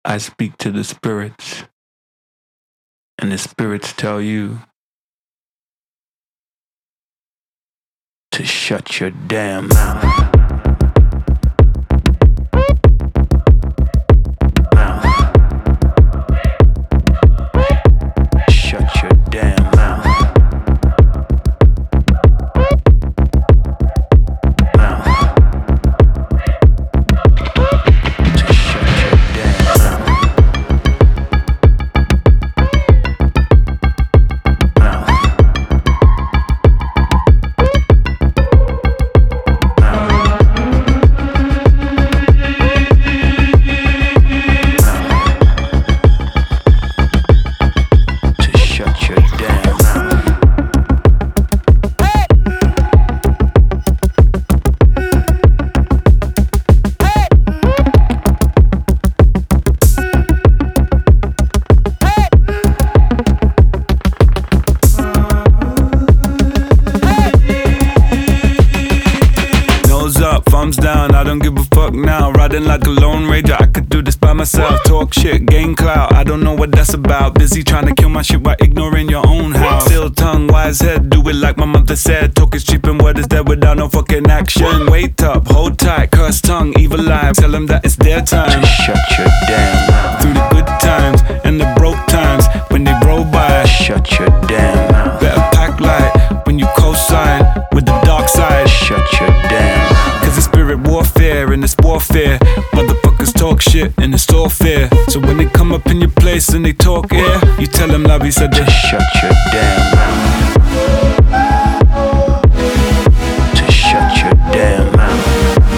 I speak to the spirits, and the spirits tell you to shut your damn mouth. Shut your damn mouth. Thumbs down, I don't give a fuck now. Riding like a lone ranger, I could do this by myself. Talk shit, gain clout, I don't know what that's about. Busy trying to kill my shit while ignoring your own house. Still tongue, wise head, do it like my mother said. Talk is cheap and word is dead without no fucking action. Wait up, hold tight, curse tongue, evil eye. Tell them that it's their time. Just shut your damn mouth. Through the good times and the broke times, when they roll by, shut your damn mouth. better pack light when you co-sign with the dark side. Shut your damn mouth. Cause it's spirit warfare and it's warfare. Motherfuckers talk shit and it's all fair. So when they come up in your place and they talk air, you tell them Lavi said Just shut your damn mouth. Just shut your damn mouth.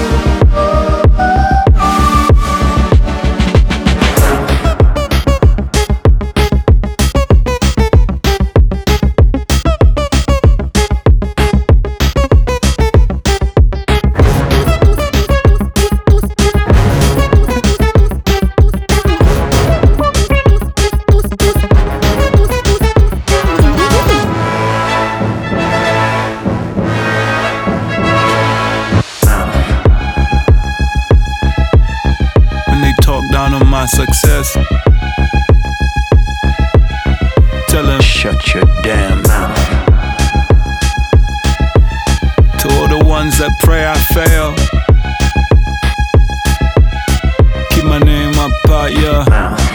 down on my success. Tell them, shut your damn mouth. To all the ones that pray I fail, keep my name up out your mouth.